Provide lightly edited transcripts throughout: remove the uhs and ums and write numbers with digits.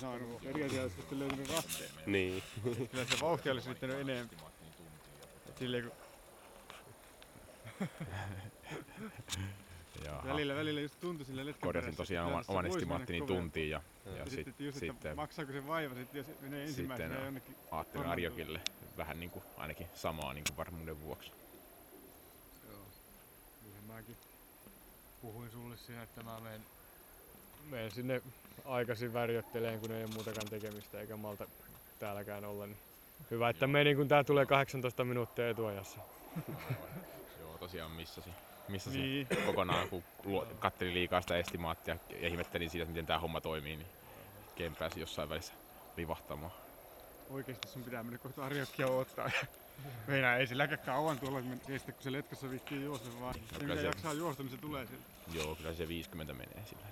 saanut, mutta eri asia olisi sitten löytynyt rasteen. Niin. Kyllä se vauhti olisi riittänyt enemmän. Et silleen kun välillä just tuntui sille letkan Korjasin tosiaan oman estimaattini tuntiin ja sitten maksaako se vaiva sitten, jos menee ensimmäisenä jonnekin. Ajattelin Arjokille vähän niinku ainakin samaa niinku varmuuden vuoksi. Joo. Niin mäkin puhuin sulle siinä, että mä menen sinne aikaisin värjötteleen, kun ei ole muutakaan tekemistä eikä malta täälläkään olla. Niin hyvä, että meni, kun tää tulee 18 minuuttia etuajassa. Joo, tosiaan missasin niin kokonaan, kun katselin liikaa sitä estimaattia ja ihmettelin siitä, miten tää homma toimii, niin kempääsin jossain välissä livahtamaan. Oikeesti sun pitää mennä kohta Arjokkia odottaa. Meinaa ei silläkään kauan tuolla, kestä kun se letkassa viittii juosta vaan. Se mitä jaksaa juosta, niin se tulee sieltä. Joo, kyllä se 50 menee sillä.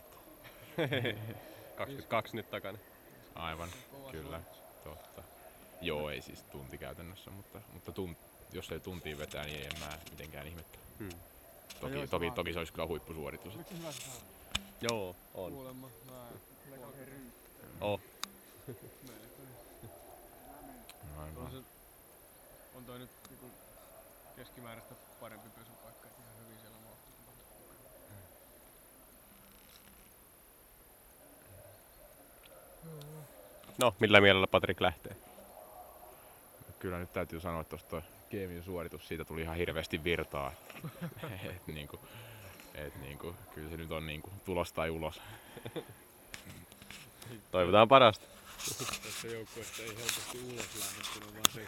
22 nyt takana. Aivan, kyllä, totta. Joo, ei siis tunti käytännössä, mutta jos ei tuntiin vetää, niin en mä mitenkään ihmettele. Toki se olisi kyllä huippusuoritus. Joo, on. Kuulemma, Oh. On toi nyt niinku keskimääräistä parempi pesupaikka, että ihan hyvin siellä mahtuu. No, millä mielellä Patrik lähtee? Kyllä nyt täytyy sanoa, että tuosta Keemin suoritus, siitä tuli ihan hirveästi virtaa. Kyllä se nyt on niinku tulos tai ulos. Toivotaan parasta. Tässä joukkueessa ei helposti ulos lähde, kun on vaan